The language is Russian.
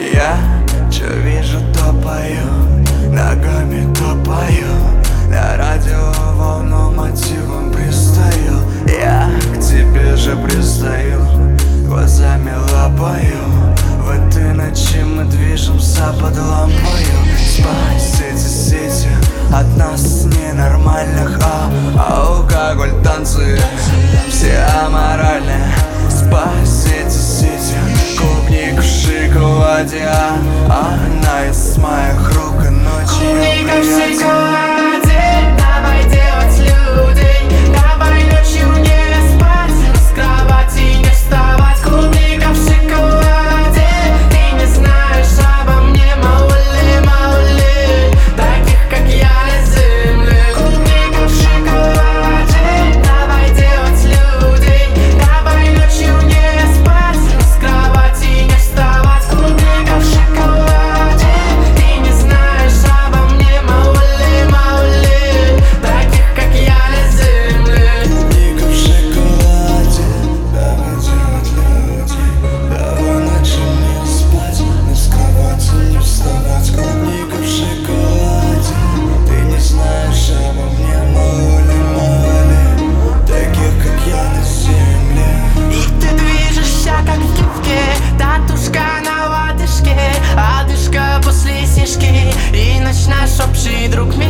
Я чё вижу, то пою, ногами топаю, на радио волну мотивом пристаю. Я к тебе же пристаю, глазами лапаю. В этой ночи мы движемся под лампою. Спать эти сети от нас ненормальных, алкоголь, танцы, все аморальные. Спать эти сети, клубник в шоколаде, она из моих рук и ночью клубника в шоколаде, давай делать людей, давай ночью не спать, с кровати не вставать. Клубника в шоколаде, ты не знаешь обо мне, мало ли, таких как я на земле. Клубника в шоколаде, давай делать людей, давай ночью не спать, с кровати не вставать. Клубника в шоколаде, ты не знаешь обо мне, мало ли, таких как я на земле. Клубника в шоколаде, давай делать людей, давай ночью не спать, но с кровати не вставать. Клубника в шоколаде, ты не знаешь обо мне, мало ли, таких как я на земле. И ты движешься как в гифке, татушка на лодыжке, одышка после сишки, и ночь наш общий друг.